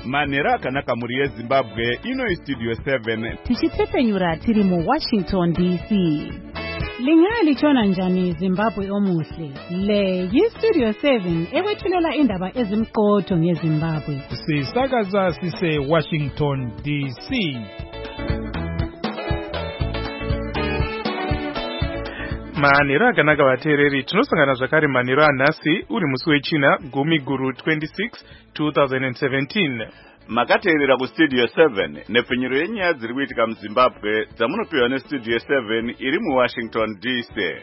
manhero akanaka muri yeZimbabwe. Ino Studio 7 tichitsepenyura tiri muWashington DC. Lingalitshona njani Zimbabwe omuhle? Le yiStudio 7 ekwethulela indaba ezimqotho ngeZimbabwe. Sisakaza sise Washington DC. Manhero akanaka vateereri, tinosangana zvakare manhero anhasi uri musi wechina gumi guru 26 2017. makateerera kuStudio 7 nepfenyuro yenyaya dziri kuitika muZimbabwe dzamunopiwa neStudio 7 iri muWashington DC.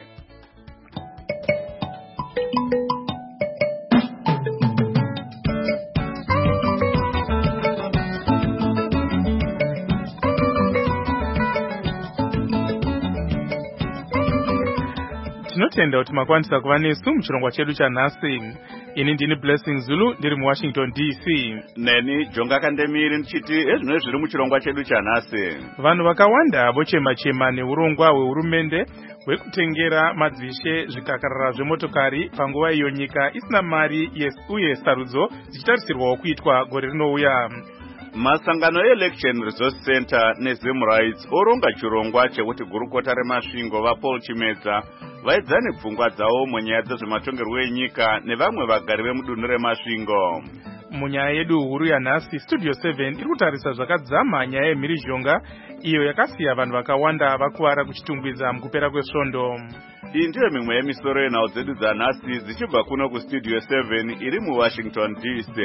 Tinotenda kuti makwanisa kuva nesu muchirongwa chedu chanhasi. Ini ndini Blessing Zulu ndiri muWashington DC. Neni Jonga Kandemiri ndichiti ezvino zviri muchirongwa chedu chanhasi. Vanhu vakawanda vochema-chema neurongwa hwehurumende hwekutengera madzishe zvikakarara zvemotokari panguva iyo nyika isina mari uye sarudzo dzichitarisirwawo kuitwa gore rinouya. Masangano eElection Resource Center neZim Rights oronga chirongwa chekuti gurukota remasvingo vaPaul Chimedza vaidzane pfungwa dzavo munyaya dzezvematongerwo enyika nevamwe vagari vemudunhu remasvingo. Munyaya yedu huru yanhasi, Studio 7 iri kutarisa zvakadzama nyaya yemhirizhonga iyo yakasiya vanhu vakawanda vakuwara kuchitungwiza mukupera kwesvondo. Iyi ndiyo mimwe yemisoro yenhau dzedu dzanhasi dzichibva kuno kuStudio 7 iri muWashington DC.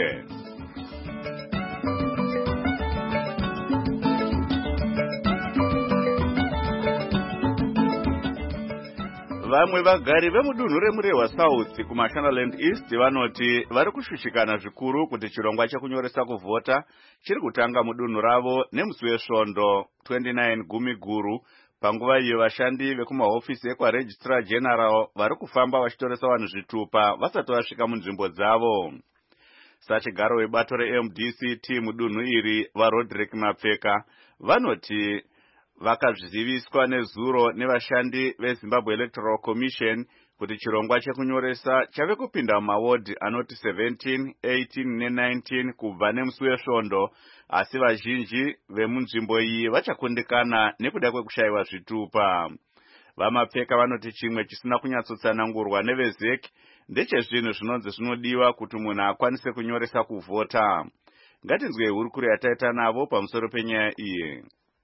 Vamwe vagari vemudunhu remurehwa South kuMashonaland East vanoti vari kushushikana zvikuru kuti chirongwa chekunyoresa kuvhota chiri kutanga mudunhu ravo nemusi wesvondo 29 gumi guru, panguva iyo vashandi vekumahofisi ekwaRegistrar General vari kufamba vachitoresa vanhu zvitupa vasati vasvika munzvimbo dzavo. Sachigaro webato reMDCT mudunhu iri vaRodrick Mapfeka vanoti vakazviziviswa nezuro nevashandi veZimbabwe Electoral Commission kuti chirongwa chekunyoresa chave kupinda mumawodi anoti 17, 18 ne19 kubva nemusi wesvondo, asi vazhinji vemunzvimbo iyi vachakundikana nekuda kwekushayiwa zvitupa. VaMapfeka vanoti chimwe chisina kunyatsotsanangurwa neveZEC ndechezvinhu zvinonzi zvinodiwa kuti munhu akwanise kunyoresa kuvhota. Ngatinzwe hurukuro yataita navo pamusoro penyaya iyi.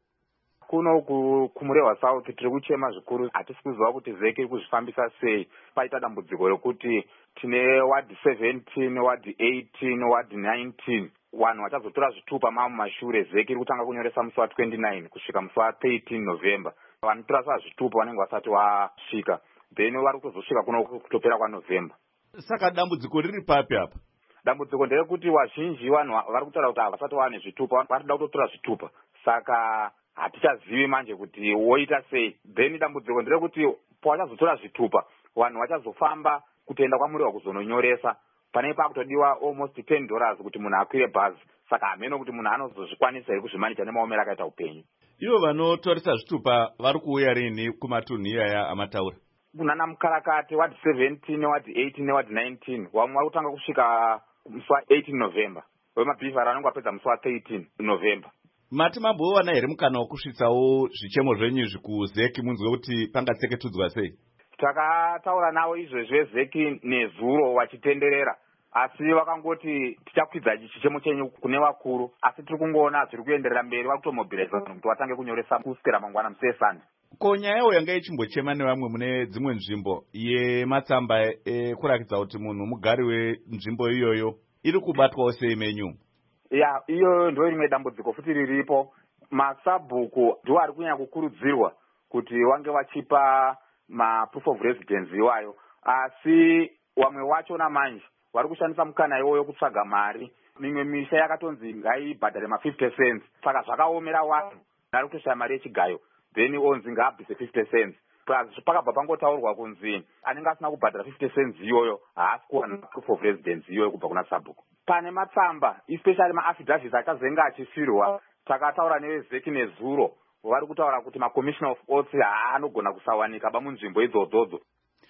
Kuno kumurehwa South tiri kuchema zvikuru, hatisi kuziva kuti ZEC iri kuzvifambisa sei. Paita dambudziko rekuti tine ward 17, ward 18, ward 19 vanhu vachazotora zvitupa mumashure. ZEC iri kutanga kunyoresa musi wa29 kusvika musi wa13 November. Vanotora sa zvitupa vanenge vasati vasvika, then vari kuzosvika kuno kutopera kwaNovember. Saka dambudziko riri papi apa? Dambudziko nderekuti vazhinji vanhu vari kutaura kuti havasati vane zvitupa, varikuda kutotora zvitupa, saka hatichazivi manje kuti woita sei. Then dambudziko nderekuti pavachazotora zvitupa vanhu vachazofamba kutoenda kwamurehwa kuzononyoresa, pane pakutodiwa almost $10 kuti munhu akwire bhazi, saka hameno kuti munhu anozozvikwanisa here kuzvimanisha nemaomero akaita upenyu. Ivo vanotoresa zvitupa vari kuuya rini kumatunhu iyaya amataura? Kunana Mukarakati, ward 17, ward 18 neward 19 vamwe vari kutanga kusvika musi wa18 November, vemabhivhari vanenge vapedza musi wa13 November. Mati mambowana here mukana wokusvitsawo zvichemo zvenyu izvi kuZEC munzwe kuti pangatseketudzwa sei? Takataura navo izvezvi veZEC nezuro vachitenderera, asi vakangoti tichakwidza chichemo chenyu kune vakuru, asi tiri kungoona zviri kuenderera mberi, vari kutomobhiriza vanhu kuti vatange kunyoresa kusvikira mangwana musi weSunday. Ko nyayawo yanga ichimbochema nevamwe mune dzimwe nzvimbo yematsamba ekurakidza kuti munhu mugari wenzvimbo iyoyo iri kubatwawo sei menyu? Ya, iyo ndo rimwe dambudziko futi riripo. Masabhuku ndiwo ari kunyanya kukurudzirwa kuti wange vachipa proof of residence iwayo, asi wamwe wacho namanje vari kushandisa mukana iwoyo kutsvaga mari. Mimwe misha yakatonzi ngaibhadhare ma50 cents, saka zvakaomera vanhu vari kutoshaya mari yechigayo, then onzi ngaabvise 50 cents. Pakabva pangotaurwa kunzi anenge asina kubhadhara 50 cents iyoyo haasi kuwana proof of residence iyoyo kubva kuna sabhuku. Pane matsamba especially maaffidavits achazenga achisirwa, takataura neveZEC nezuro vari kutaura kuti macommissioner of oaths haanogona kusawanika munzvimbo idzodzo.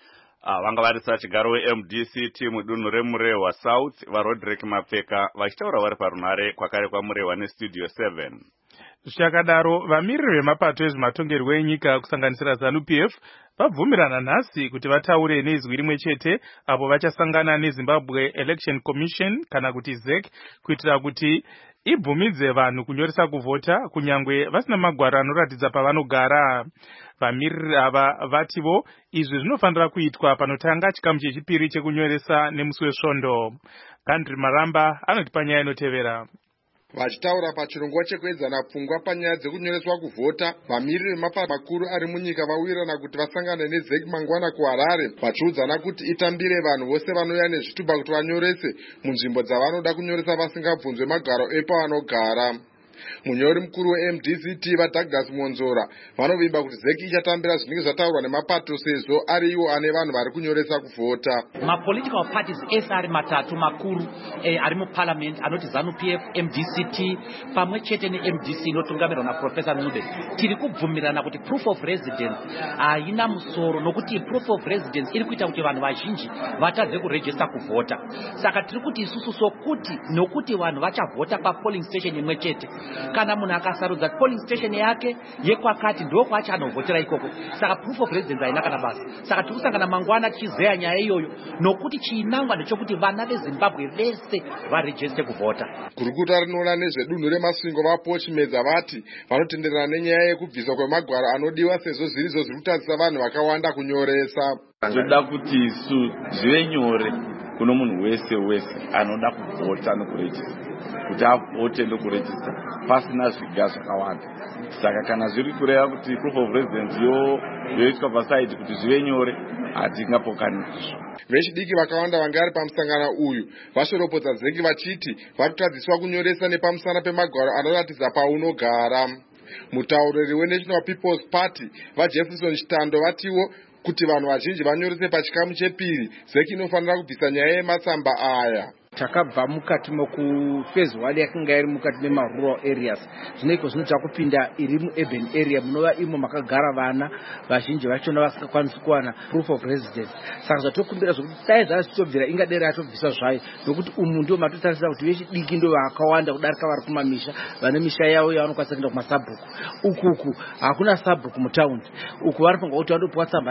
vanga varisa chigaro weMDC mudunhu reMurehwa South vaRodrick Mapfeka vachitaura vari parunhare kwakare kwaMurehwa neStudio 7. Zvichakadaro vamiriri vemapato ezvematongerwo enyika kusanganisira ZANU-PF vabvumirana nhasi kuti vataure neizwi rimwe chete apo vachasangana neZimbabwe Election Commission kana kuti ZEC kuitira kuti ibvumidze vanhu kunyoresa kuvhota kunyangwe vasina magwaro anoratidza pavanogara. Vamiriri ava vativo izvi zvinofanira kuitwa panotanga chikamu chechipiri chekunyoresa nemusi wesvondo. Gandri Maramba anoti panyaya inotevera. Vachitaura pachirongwa chekuedzana pfungwa panyaya dzekunyoreswa kuvhota, vamiriri vemapato makuru ari munyika vawirana kuti vasangane neZEC mangwana kuHarare vachiudzana kuti itambire vanhu vose vanouya nezvitupa kuti vanyorese munzvimbo dzavanoda kunyoresa vasingabvunzwe magaro epavanogara. Munyori mukuru weMDC vaDouglas Monzora vanovimba kuti ZEC ichatambira zvinenge zvataurwa nemapato sezvo ari iwo ane vanhu vari kunyoresa kuvhota. Political parties ese ari matatu makuru ari muparliament anoti ZANU-PF, MDC pamwe chete neMDC inotungamirwa naProfessor Ncube tiri kubvumirana kuti proof of residence haina musoro nokuti proof of residence iri kuita kuti vanhu vazhinji vatadze kuregister kuvhota. Saka tiri kuti isusu sokuti nokuti vanhu vachavhota papolling station imwe chete kana munhu akasarudza polling station yake yekwakati ndoko achanovhotera ikoko. Saka proof of residence haina kana basa. Saka tiri kusangana mangwana tichizeya nyaya iyoyo nokuti chinangwa ndechokuti vana veZimbabwe vese varejeste kuvhota. Gurukuta rinoona nezvedunhu remasvingo vaPochimedza vati vanotenderana nenyaya yekubviswa kwemagwaro anodiwa sezvo zvirizvo zviri kutadzisa vanhu vakawanda kunyoresa. Toda kuti isu zvive nyore kuno munhu wese anoda kuvhota nokurejista kuti avhote ndokurejista pasina zviga zvakawanda. Saka kana zviri kureva kuti proof of residence yoiswa pasaidi kuti zvive nyore hatingapokani izvo. Vechidiki vakawanda vanga vari pamusangano uyu vashoropodza ZEC vachiti vari kutadziswa kunyoresa nepamusana pemagwaro anoratidza paunogara. Mutauriri weNational People's Party vaJefferson Chitando vatiwo kuti vanhu vazhinji vanyorese pachikamu chepiri ZEC inofanira kubvisa nyaya yematsamba aya. Takabva mukati mokufezi 1 yakanga iri mukati memarural areas zvinoiko zvinoita kupinda iri muurban area munova imo makagara vana vazhinji vachona vasingakwanisi kuwana proof of residence. Saka zvatokumbira zvokuti dai zvazvitobvira ingadera yatobvisa zvayo nokuti umu ndio matotarisira kuti vechidiki ndo vakawanda kudarika vari kumamisha vane misha yavo yavanokwanisa kuenda kumasabhuku. Ukuku hakuna sabhuku mutaundi uku vanofanirwa kuti vandopiwa tsamba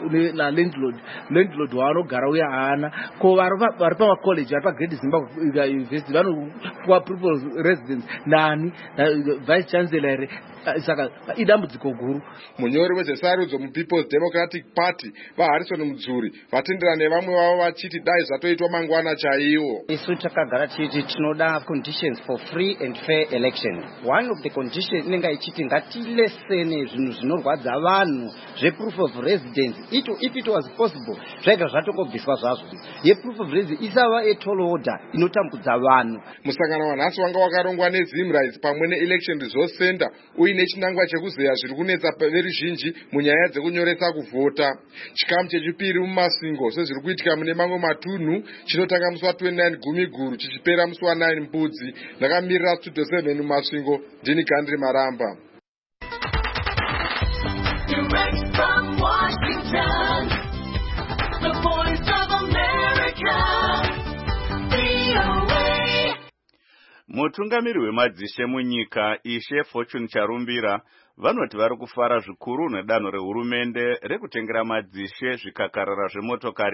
nalandlord wavanogara uya haana ko vari pamacollege vari paGreat Zimbabwe University vanopuwa proof of residence nani vice chancellor. Saka idambudziko guru. Munyori wezvesarudzo muPeople's Democratic Party vaHarrison Mudzuri vatenderana nevamwe vavo vachiti dai zvatoitwa mangwana chaiwo. Isu takagara tichiti tinoda conditions for free and fair election. One of the conditions inenge ichiti ngatilesene zvinhu zvinorwadza vanhu zveproof of residence. If it was possible zvaiga zvatokobviswa zvazvo. Yeproof of residence isava etall order inotambudza vanhu. Musangano wanhasi wanga wakarongwa neZimrise pamwe neElection Resource Center uine chinangwa chekuzeya zviri kunetsa veruzhinji munyaya dzekunyoresa kuvhota. Chikamu chechipiri mumasvingo sezviri kuitika mune mamwe matunhu chinotanga musi wa29 Gumiguru chichipera musi wa9 Mbudzi. Ndakamirira Studio 7 mumasvingo ndini Gandri Maramba. Direct from Washington, the voice of America, VOA. Mutungamiri wemadzishe munyika Ishe Fortune Charumbira vanoti vari kufara zvikuru nedanho rehurumende rekutengera madzishe zvikakarara zvemotokari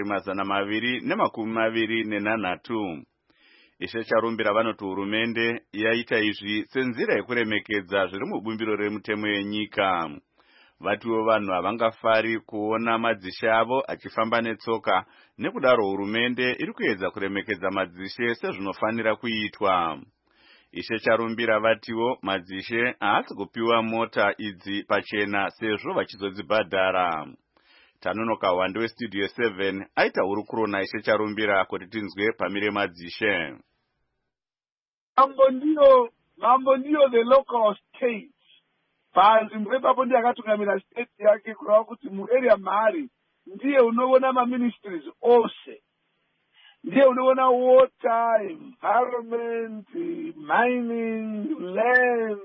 223. Ishe Charumbira vanoti hurumende yaita izvi senzira yekuremekedza zviri mubumbiro remutemo yenyika. Vatiwo vanhu havangafari kuona madzishe avo achifamba netsoka, nekudaro hurumende iri kuedza kuremekedza madzishe sezvinofanira kuitwa. Ishe Charumbira vatiwo madzishe haasi kupiwa mota idzi pachena sezvo vachizodzibhadhara. Tanonoka Wande weStudio 7 aita hurukuro naIshe Charumbira kuti tinzwe pamire madzishe. Mambo ndiyo the local state. Panzvimbo ipapo ndiye akatungamira state yake kureva kuti muarea mari ndiye unoona maministries ose. Ndiye unoona water, environment, mining, land,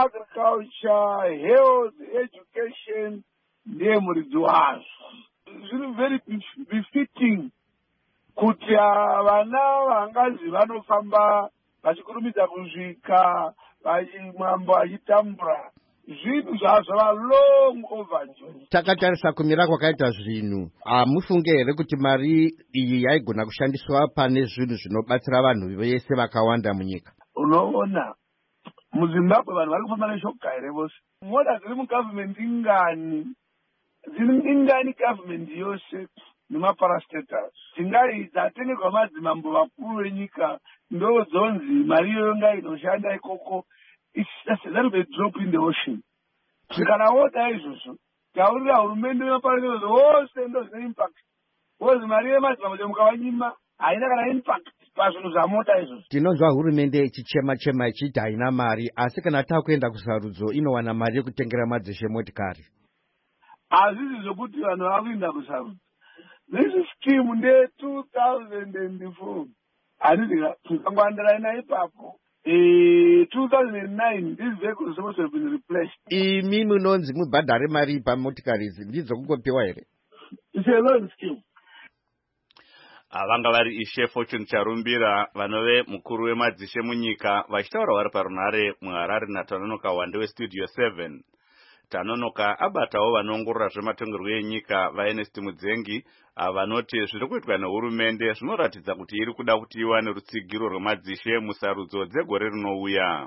agriculture, health, education, ndiye muridzi wazvo. zviri very befitting kuti vana vangazi vanofamba vachikurumidza kusvika mwambo achitambura zvinhu zvava long overdue. Takatarisa kumira kwakaita zvinhu, hamufunge here kuti mari iyi yaigona kushandiswa pane zvinhu zvinobatsira vanhu vese vakawanda munyika? Unoona muZimbabwe vanhu vari kufamba neshoka here vose. Mota dziri mugovernment ingani government yose nemaparastatus dzatengerwa madzimambo vakuru venyika ndodzonzi mari iyoyo ngainoshanda ikoko. That will be a drop in the ocean. Kana woda izvozvo taurira hurumende yemaparastatusi wose ndozvine impact. Wozi mari yemadzimambo mukavanyima haina kana impact pazvinhu zvamota izvozvo. Tinonzwa hurumende ichichema ichiti haina mari, asi kana takuenda kusarudzo inowana mari yekutengera madzishe motikari. Hazvizi zvokuti vanhu vakuenda kusarudzo. This scheme nde 2004 handiti tukangoandirana ipapo 2009 these vehicles are supposed to have been replaced. Imi munonzi mubhadhare mari pamotikari idzi ndidzo kungopiwa here? It's a loan scheme. Vanga vari Ishe Fortune Charumbira vanove mukuru wemadzishe munyika vachitaura vari parunhare muHarare naTanonoka Wande weStudio 7. Tanonoka abatawo vanoongorora zvematongerwo enyika vaErnest Mudzengi vanoti zviri kuitwa nehurumende zvinoratidza kuti iri kuda kuti iwane rutsigiro rwemadzishe musarudzo dzegore rinouya.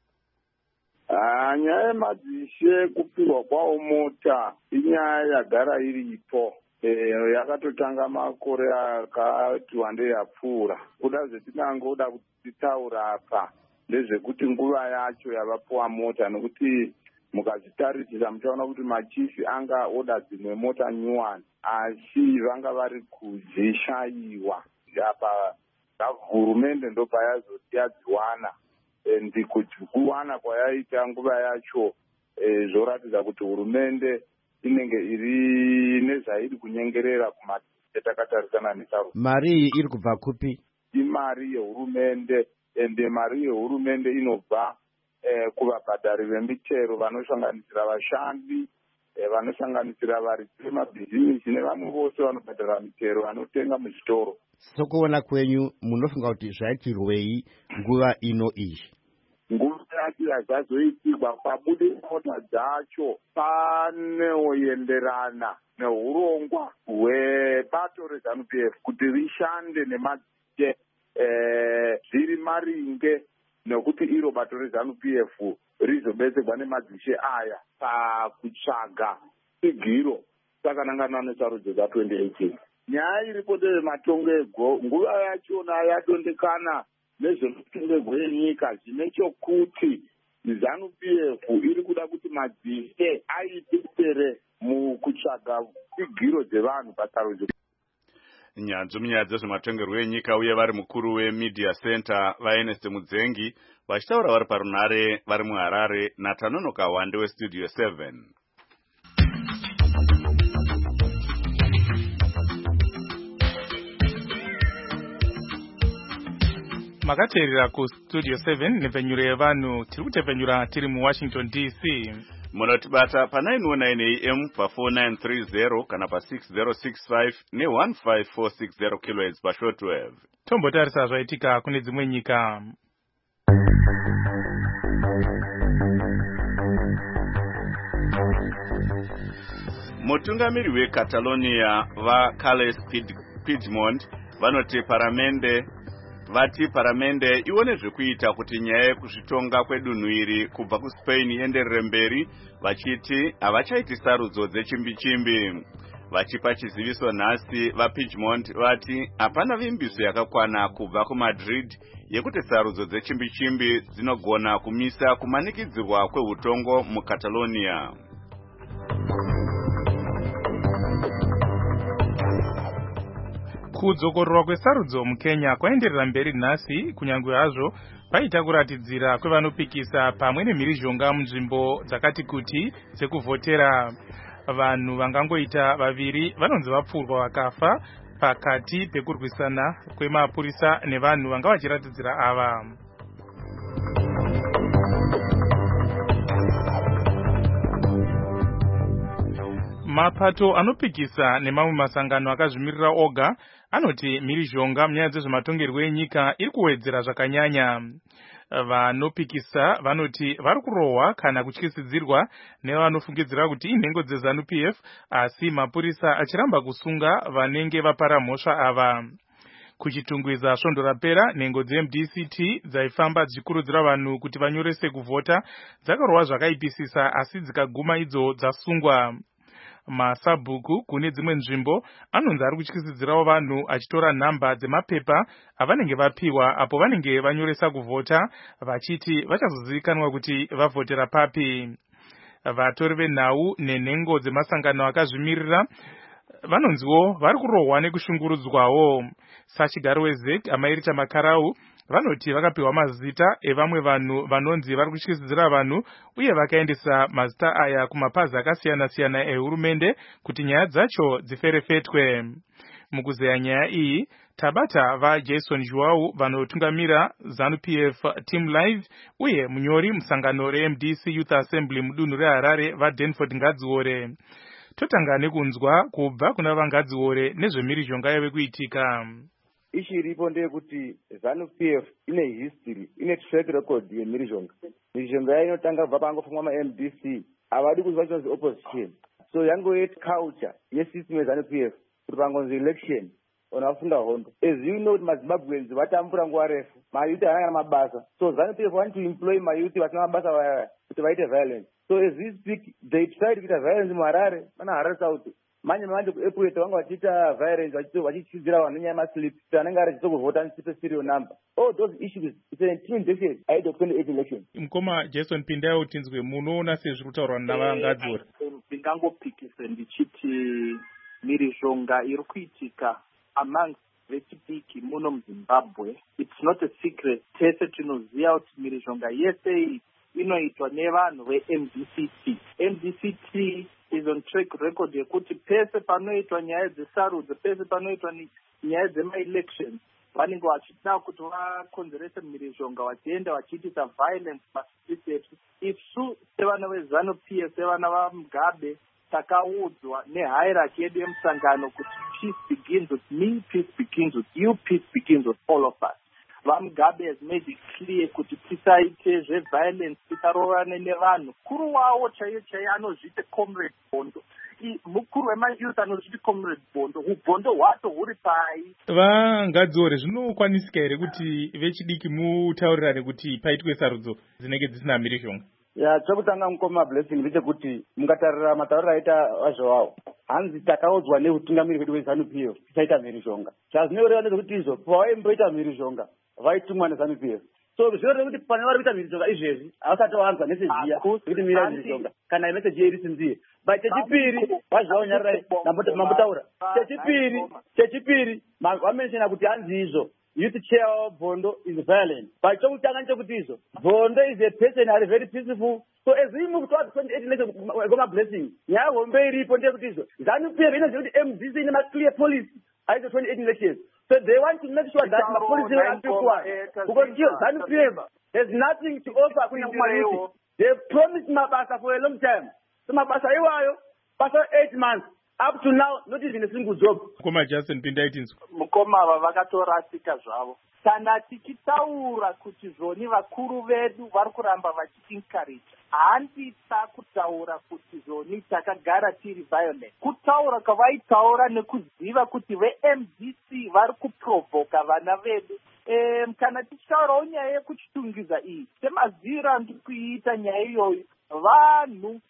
Nyaya yemadzishe kupirwa kwawo mota inyaya yagara iripo. Yakatotanga makore akati wandei yapfuura. Kuda zvetinangoda kutitaura apa ndezvekuti nguva yacho yavapuwa mota, nekuti mukazvitarisisa muchaona kuti machifi anga oda dzimwe mota nyuwani asi vanga vari kudzishayiwa. Apa hurumende ndopayazoti yadziwana, ndi kuti kuwana kwayaita nguva yacho zvoratidza kuti hurumende inenge iri nezvairi kunyengerera kumadziche takatarisana nesarudzo. Mari iyi iri kubva kupi? Imari yehurumende, ende mari yehurumende inobva kuvabhadhari vemichero vanosanganisira vashandi, vanosanganisira varidzi vemabhizinisi nevamwe vose vanobhadhara michero vanotenga muzvitoro. Sokuona kwenyu munofunga kuti zvaitirwei nguva ino iyi? Nguva yacho yazazoitirwa pabude mota dzacho panoenderana neurongwa hwebato reZANU-PF kuti rishande nemadzishe zviri maringe nekuti iro bato reZANU-PF rizobetserwa nemadzishe aya pakutsvaga tsigiro takanangana nesarudzo dza2018. Nyaya iripo ndeyematongerwo, nguva yachona yadondekana nezvematongerwo enyika, zvine chokuti ZANU-PF iri kuda kuti madzishe aidetsere mukutsvaga tsigiro dzevanhu pasarudzo. Nyanzvi munyaya dzezvematongerwo enyika uye vari mukuru weMedia Center vaErnest Mudzengi vachitaura vari parunhare vari muHarare naTanonoka Wande weStudio 7. Makateerera kuStudio 7 nepfenyuro yevanhu tiri kutepfenyura tiri muWashington DC. Munotibata pa919 AM pa4930 kana pa6065 ne15460 kHz pashortwave. Tombotarisa zvaitika kune dzimwe nyika. Mutungamiri weCatalonia vaCarles Puigdemont vanoti paramende ione zvekuita kuti nyaya yekuzvitonga kwedunhu iri kubva kuSpain ienderere mberi, vachiti havachaiti sarudzo dzechimbi-chimbi. Vachipa chiziviso nhasi vaPuigdemont vati hapana vimbiso yakakwana kubva kuMadrid yekuti sarudzo dzechimbi-chimbi dzinogona kumisa kumanikidzirwa kweutongo muCatalonia. Kudzokororwa kwesarudzo muKenya kwaenderera mberi nhasi, kunyange hazvo paita kuratidzira kwevanopikisa pamwe nemhirizhonga munzvimbo dzakati kuti dzekuvhotera. Vanhu vangangoita vaviri vanonzi vapfurwa vakafa pakati pekurwisana kwemapurisa nevanhu vanga vachiratidzira ava. Mapato anopikisa nemamwe masangano akazvimirira oga anoti mhirizhonga munyaya dzezvematongerwo enyika iri kuwedzera zvakanyanya. Vanopikisa vanoti vari kurohwa kana kutyisidzirwa nevanofungidzira kuti inhengo dzeZANU-PF, asi mapurisa achiramba kusunga vanenge vapara mhosva ava. Kuchitungwiza svondo rapera, nhengo dzeMDCT dzaifamba dzichikurudzira vanhu kuti vanyorese kuvhota dzakarohwa zvakaipisisa, asi dzikaguma idzo dzasungwa. Masabhuku kune dzimwe nzvimbo anonzi ari kutyisidzirawo vanhu achitora nhamba dzemapepa avanenge vapiwa apo vanenge vanyoresa kuvhota, vachiti vachazozivikanwa kuti vavhotera papi. Vatori venhau nenhengo dzemasangano akazvimirira vanonziwo vari kurohwa nekushungurudzwawo. Sachigaro weZEC Amairita Makarau vanoti vakapiwa mazita evamwe vanhu vanonzi vari kutyisidzira vanhu uye vakaendesa mazita aya kumapazi akasiyana-siyana ehurumende kuti nyaya dzacho dziferefetwe. Mukuzeya nyaya iyi, tabata vaJason Joao vanotungamira ZANU-PF Team Live uye munyori musangano reMDC Youth Assembly mudunhu reHarare vaDenford Ngadziore. Totanga nekunzwa kubva kuna vaNgadziore nezvemhirizhonga yave kuitika. Ichiripo ndeyekuti ZANU-PF ine history, ine track record yemhirizhonga. Mhirizhonga yayo inotanga kubva pangofungwa maMDC, havadi kuzva chinonzi opposition. So yangoita culture yesystem yeZANU-PF kuti pangonzi election vafunga hondo. As you know, maZimbabweans vatambura nguva refu, mayuthi havana mabasa. So ZANU-PF want to employ mayuthi vasina mabasa kuti vaite violence. So as we speak, they tried to get violence muHarare, mana Harare South. Manje kuApril vanga vachiita violence vachichidzira vanhu nenyaya yemaslip kuti anenge ari achizokuvhota nesipe serial number. All those issues, it's an intimidation ahead of 2018 election. Mukoma Jason Pindai utinzwe munoona sezviri kutaurwa navaNgadziore. Ndingangopikise ndichiti mhirizhonga iri kuitika amongst vechidiki muno muZimbabwe. It's not a secret. Tese tinoziva kuti mhirizhonga yese inoitwa nevanhu veMDCT. MDCT is on track record yekuti pese panoitwa nyaya dzesarudzo, pese panoitwa nyaya dzema-elections, vanenge vachida kuti vakonzerese mhirizhonga vachienda vachiitisa violence pastreets. Isu sevana veZANU-PF, sevana vaMugabe, takaudzwa nehierarchy yedu yemusangano kuti peace begins with me, peace begins with you, peace begins with all of us. VaMugabe has made it clear kuti tisaite zveviolence, tisarovane nevanhu. Mukuru wawo chaiyo anozviti Comrade Bhondo. Mukuru wemayouth anozviti Comrade Bhondo. Ubhondo hwacho huri pai. VaNgadziore, zvinokwanisika here kuti vechidiki mutaurirane kuti paitwe sarudzo dzinenge dzisina mhirizhonga? Chokutanga mukoma Blessing ndechekuti mukatarira matauriro aita vaZhowawo, hanzi takaudzwa neutungamiri hwedu weZANU-PF tisaita mhirizhonga. Zvazvinoreva ndezvekuti izvo pavaimboita mhirizhonga vaitumwa neZANU-PF. So zvinoreva kuti pane vari kuita mhirizhonga izvezvi havasati vanzwa meseji iya kuti mira mhirizhonga kana meseji iyi risinziye. But chechipiri vaZhowawo nyarirai mambotaura. Chechipiri vamenshena kuti hanzi izvo youth chair Bhondo is violent. But chokutanga ndechekuti izvo Bhondo is a person are very peaceful. So as we move towards 2018 Goma Blessing, nyaya hombe iripo ndeyekuti izvo ZANU-PF inoziva kuti MDC ine clear policy aite 2018 elections. So they want to make sure that the policy will not be poor. Because ZANU-PF has nothing to offer to youth. They promised mabasa for a long time. So mabasa iwayo, basa 8 months. Up to now, not even a single job. Mukoma Jason Pindai tinzwa. Mukoma ava vakatorasika zvavo. Kana tichitaura kuti zvoni vakuru vedu vari kuramba vachiencourage, handisa kutaura kuti zvoni takagara tiri violent. Kutaura kwavaitaura nekuziva kuti veMDC vari kuprovhoka vana vedu. Kana tichitaurawo nyaya yekuchitungiza iyi, semazira ndikuiita nyaya iyoyo, vanhu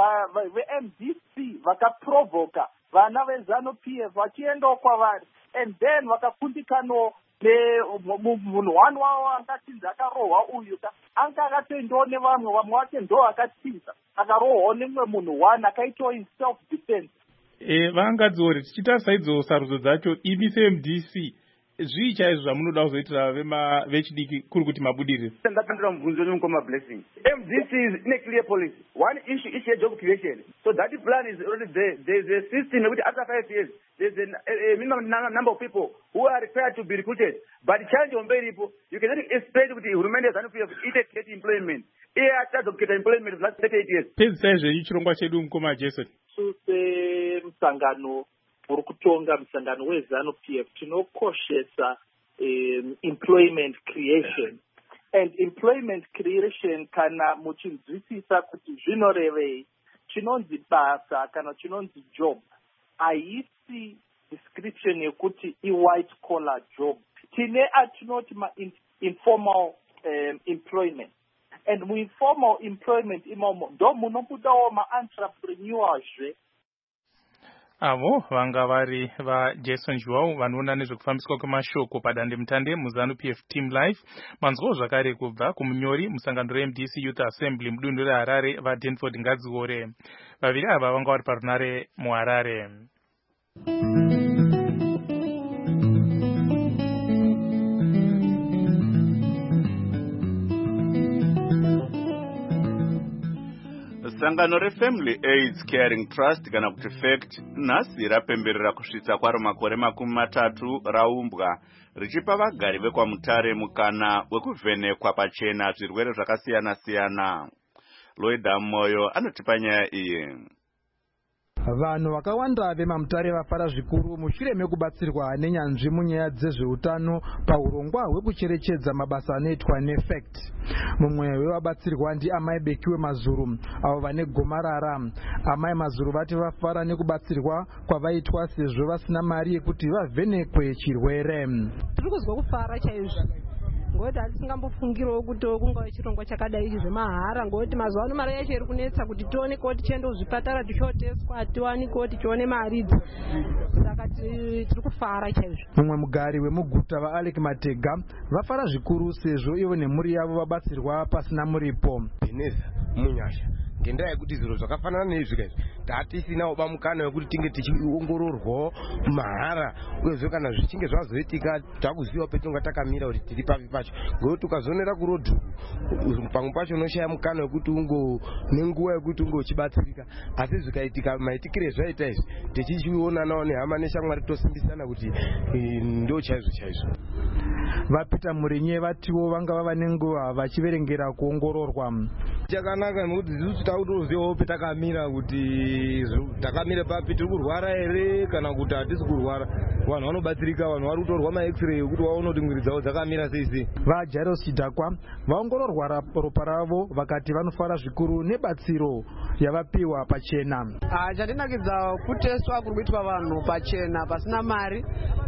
veMDC vakaprovhoka vana veZANU-PF vachiendawo kwavari, and then vakakundikanawo munhu wani wavo angatinzi akarohwa uyu anga akatoendawo nevamwe vake ndo akatiza akarohwawo nemumwe munhu wani akaitawo in self defense. VaNgadziore, tichitarisa idzo sarudzo dzacho, imi seMDC zvii chaizvo zvamunoda kuzoitira vechidiki kuri kuti mabudirire? Ndapindura mubvunzo wenyu Mukoma Blessing. MDC is in a clear policy. One issue job creation. So that plan is already there. There is a system which after 5 years, there is a minimum number of people who are required to be recruited. But change on very people, you cannot expect with the Hurumende ZANU-PF to get employment. Here, charge of get employment for the last 38 years. Pedzisai zvenyu chirongwa chedu Mukoma Jason. isu semusangano uri kutonga musangano weZANU-PF tinokoshesa employment creation. And employment creation kana muchinzwisisa kuti zvinorevei, chinonzi basa kana chinonzi job haisi description yekuti i-white collar job. Tine atinoti informal employment. And mu-informal employment imomo ndo munobudawo ma-entrepreneurzve. Avo vanga vari vaJason Joao vanoona nezvekufambiswa kwemashoko padandemutande muZANU-PF Team Life. Manzwa zvakare kubva kumunyori musangano reMDC Youth Assembly mudunhu reHarare vaDenford Ngadziore. Vaviri ava vanga vari parunare muHarare. Sangano reFamily AIDS Caring Trust kana kuti FACT nhasi rapemberera kusvitsa kwaro makore 30 raumbwa richipa vagari vekwaMutare mukana wekuvhenekwa pachena zvirwere zvakasiyana-siyana. Lloyd Moyo anotipa nyaya iyi. Vanhu vakawanda veMamutare vafara zvikuru mushure mekubatsirwa nenyanzvi munyaya dzezveutano paurongwa hwekucherechedza mabasa anoitwa neFACT. Mumwe wevabatsirwa ndiamai Bekiwe Mazuru avo vane gomarara. Amai Mazuru vati vafara nekubatsirwa kwavaitwa sezvo vasina mari yekuti vavhenekwe chirwere. Tiri kuzwa kufara chaizvo. Ngokuti hatisingambofungirawo kuti kungawe chirongwa chakadai zvemahara, ngokuti mazuva ano mari yacho iri kunetsa kuti tione kuti tiende kuzvipatara tichoteswa, tiwani kuti tione mari idzi. Saka tiri kufara chaizvo. Mumwe mugari wemuguta vaAlec Matega vafara zvikuru sezvo ivo nemhuri yavo vabatsirwa pasina muripo. Ineza munyasha ngendaa yekuti zviro zvakafanana nezvi tatisina uba mukana wekuti tinge tichiongororwa mahara, uyezve kana zvichinge zvazoitika takuziva petinonga takamira kuti tiri papi pacho, ngokuti ukazonera kurodhu pamwe pacho unoshaya mukana wekuti ungo nenguva yekuti ungo uchibatsirika, asi zvikaitika maitikire zvaita izvi tichichionanawo nehama neshamwari tosimbisana kuti ndo chaizvo chaizvo. Vapita Murinye vatiwo vanga vava nenguva vachiverengera kuongororwa. Chakanaka nokuti zvisi tautozivawo petakamira kuti takamira papi, tiri kurwara here kana kuti hatisi kurwara. Vanhu vanobatsirika, vanhu vari kutorwa ma-x-ray ekuti vaone kuti mwiri dzavo dzakamira sei. VaJairos Chidhakwa vaongororwa ropa ravo vakati vanofara zvikuru nebatsiro yavapiwa pachena. Chandinakidza kuteswa kuri kuitwa vanhu pachena pasina mari.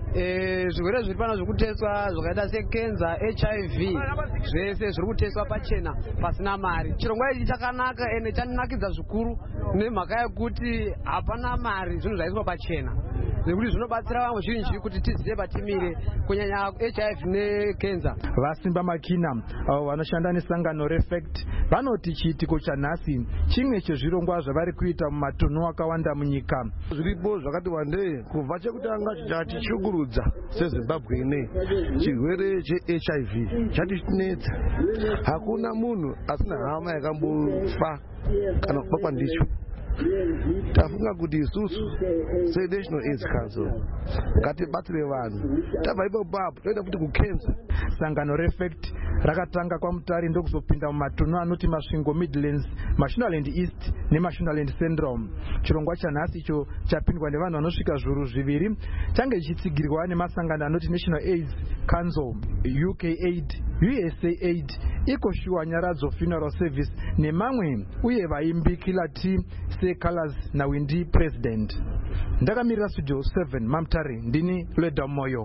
Zvirwere zviri pano zvekuteswa zvakaita sekenza, HIV zvese zviri kuteswa pachena pasina mari. Chirongwa ichi chakanaka ene chanakidza zvikuru nemhaka yekuti hapana mari zvinhu zvaiswa pachena, nekuti zvinobatsira vamwe zhinji kuti tizive patimire kunyanya HIV nekenza. Vasimba Makina avo vanoshanda nesangano reFACT vanoti chiitiko chanhasi chimwe chezvirongwa zvavari kuita mumatunhu akawanda munyika. Zviripo zvakati wandei kubva chekutanga tichishungurudza seZimbabwe inei, chirwere cheHIV chatinetsa. Hakuna munhu asina hama yakambofa kana kubatwa ndicho. Tafunga kuti isusu seNational AIDS Council ngatibatsire vanhu. Tabva ipapo toenda futi kukenza. Sangano reFACT rakatanga kwaMutare ndokuzopinda mumatunhu anoti Masvingo Midlands, Mashonaland East neMashonaland Central. Chirongwa chanhasi icho chapindwa nevanhu vanosvika zviuru 2 change chichitsigirwa nemasangano anoti National AIDS Council, UK Aid, USA Aid, EcoSure Nyaradzo Funeral Service nemamwe, uye vaimbi Killer T, Colors na Windy President. Ndakamirira Studio 7 Mamutare, ndini Lloyd Moyo.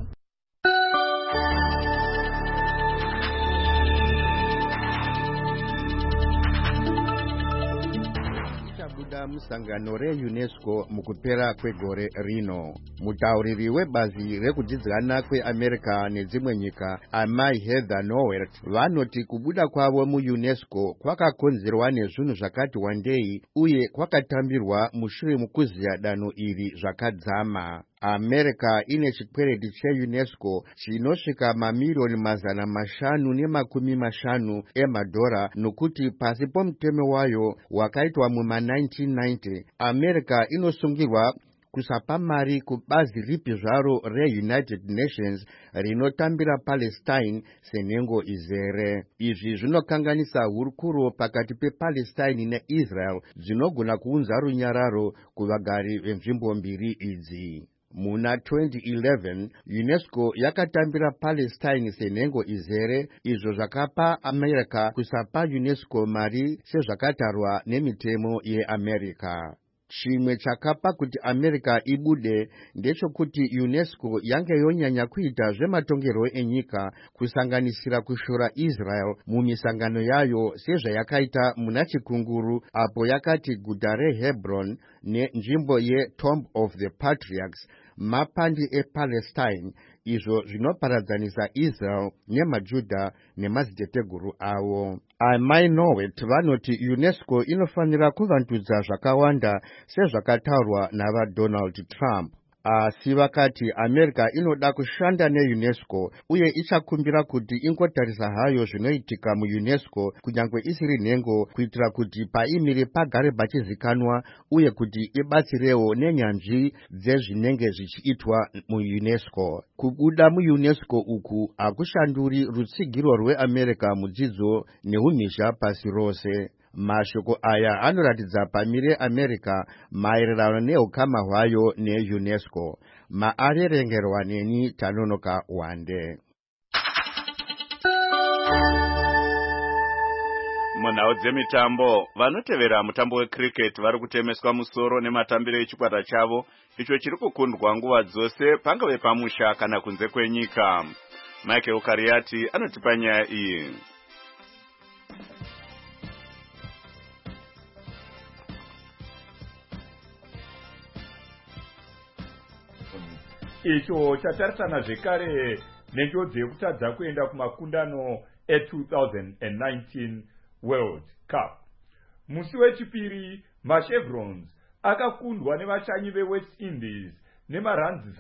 Musangano reUNESCO mukupera kwegore rino. Mutauriri webazi rekudzidzana kweAmerica nedzimwe nyika, amai Heather Nauert, vanoti kubuda kwavo muUNESCO kwakakonzerwa nezvinhu zvakati wandei uye kwakatambirwa mushure mukuziya danho iri zvakadzama. America ine chikwereti cheUNESCO chinosvika mamiliyoni 550 emadhora, nokuti pasi pomutemo wayo wakaitwa muma 1990 America inosungirwa kusapa mari kubazi ripi zvaro reUnited Nations rinotambira Palestine senhengo izere. Izvi zvinokanganisa hurukuro pakati pePalestine neIsrael dzinogona kuunza runyararo kuvagari venzvimbo mbiri idzi. Muna 2011 UNESCO yakatambira Palestine senhengo izere, izvo zvakapa America kusapa UNESCO mari sezvakatarwa nemitemo yeAmerica. Chimwe chakapa kuti America ibude ndechekuti UNESCO yange yonyanya kuita zvematongerwo enyika kusanganisira kushora Israel mumisangano yayo sezvayakaita muna chikunguru apo yakati guta reHebron nenzvimbo yeTomb of the Patriarchs mapandi ePalestine, izvo zvinoparadzanisa Israel nemaJudha nemadziteteguru avo. AMyNorwet vanoti UNESCO inofanira kuvandudza zvakawanda sezvakataurwa navaDonald Trump. Asi vakati America inoda kushanda neUNESCO uye ichakumbira kuti ingotarisa hayo zvinoitika muUNESCO kunyange isiri nhengo, kuitira kuti paimire pagare pachizikanwa uye kuti ibatsirewo nenyanzvi dzezvinenge zvichiitwa muUNESCO. Kubuda muUNESCO uku hakushanduri rutsigiro rweAmerica mudzidzo neumhizha pasi rose. Mashoko aya anoratidza pamire America maererano neukama hwayo neUNESCO. Maarerengerwa neni Tanonoka Wande. Munhau dzemitambo, vanotevera mutambo wecricket vari kutemeswa musoro nematambiro echikwata chavo, icho chiri kukundwa nguva dzose pangave pamusha kana kunze kwenyika. Michael Kariati anotipa nyaya iyi. Icho chatarisana zvekare nenjodzi yekutadza kuenda kumakundano e2019 World Cup. Musi wechipiri, maChevrons akakundwa nevashanyi veWest Indies nemaranzi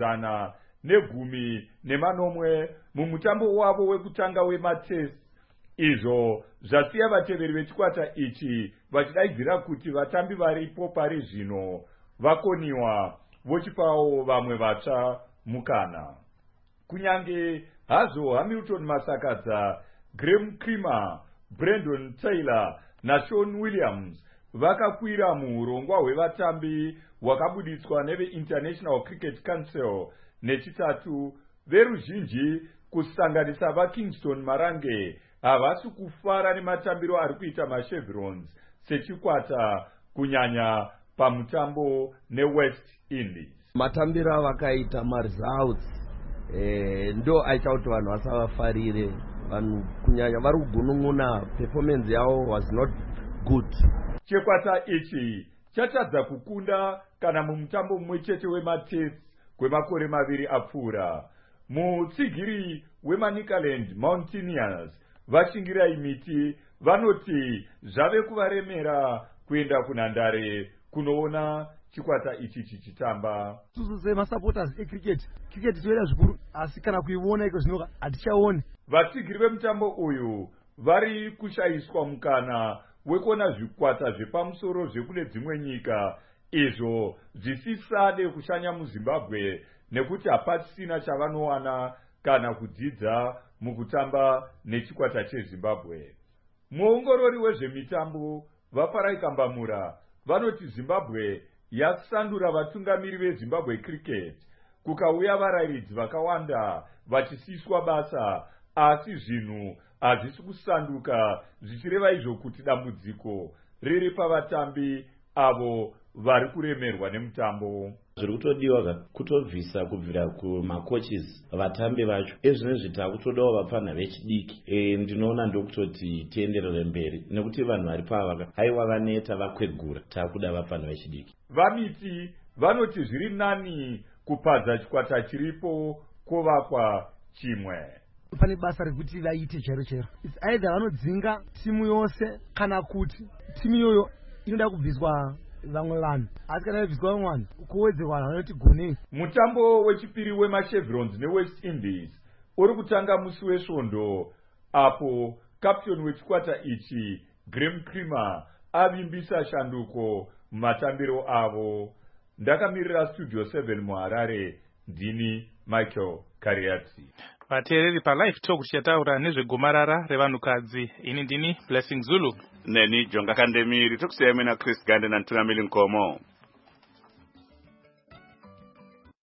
110 mumutambo wavo wekutanga wematest. Izvo zvasiya vateveri vechikwata ichi vachidaidzira kuti vatambi varipo pari zvino vakoniwa, vochipawo vamwe vatsva mukana. Kunyange hazvo Hamilton Masakadza, Graham Creamer, Brendan Taylor naSean Williams vakakwira muurongwa hwevatambi hwakabuditswa neveInternational Cricket Council nechitatu, veruzhinji kusanganisa vaKingston Marange havasi kufara nematambiro ari kuita maChevrons sechikwata, kunyanya pamutambo neWest Indies. Matambiro vakaita maresults ndo aita kuti vanhu vasavafarire. Vanhu kunyanya vari kugunun'una, performance yavo was not good. Chikwata ichi chatadza kukunda kana mumutambo mumwe chete wematest kwemakore maviri apfuura. Mutsigiri weManicaland Mountaineers vachingirai miti vanoti zvave kuvaremera kuenda kunhandare kunoona chikwata ichi chichitamba. Susu semasupporters ecricket toida zvikuru, asi kana kuiona iko zvinoka hatichaone. Vatsigiri vemutambo uyu vari kushayiswa mukana wekuona zvikwata zvepamusoro zvekune dzimwe nyika, izvo zvisisade kushanya muZimbabwe nekuti hapasina chavanowana kana kudzidza mukutamba nechikwata cheZimbabwe. Muongorori wezvemitambo vaFarai Kambamura vanoti Zimbabwe yasandura vatungamiri veZimbabwe Cricket, kukauya varayiridzi vakawanda vachisiswa basa, asi zvinhu hazvisi kusanduka, zvichireva izvo kuti dambudziko riri pavatambi avo vari kuremerwa nemutambo. Zviri kutodiwa kutobvisa kubvira kumacoaches vatambi vacho. Ezvinezvi takutodawo vapfana vechidiki. Ndinoona ndokutoti tienderere mberi nekuti vanhu vari pava haiwa vaneta vakwegura, takuda vapfana vechidiki. Vamiti vanoti zviri nani kupadza chikwata chiripo kovakwa chimwe. Pane basa rekuti vaite chero. It's either vanodzinga timu yose kana kuti timu iyoyo inoda kubviswa vamwe vanhu, asi kana vabviswa vamwe vanhu kuwedzerwa vanhu vanoti gonei. Mutambo wechipiri wemaChevrons neWest Indies uri kutanga musi wesvondo, apo kapiteni wechikwata ichi Graham Creamer avimbisa shanduko mumatambiro avo. ndakamirira studio 7 muharare ndini Michael Kariatsi. vateereri palive talk tichataura nezvegomarara revanhukadzi. ini ndini Blessing Zulu neni Jonga Kandemiri. Tokusiyai mina Chris Gande na Ntungamili Nkomo.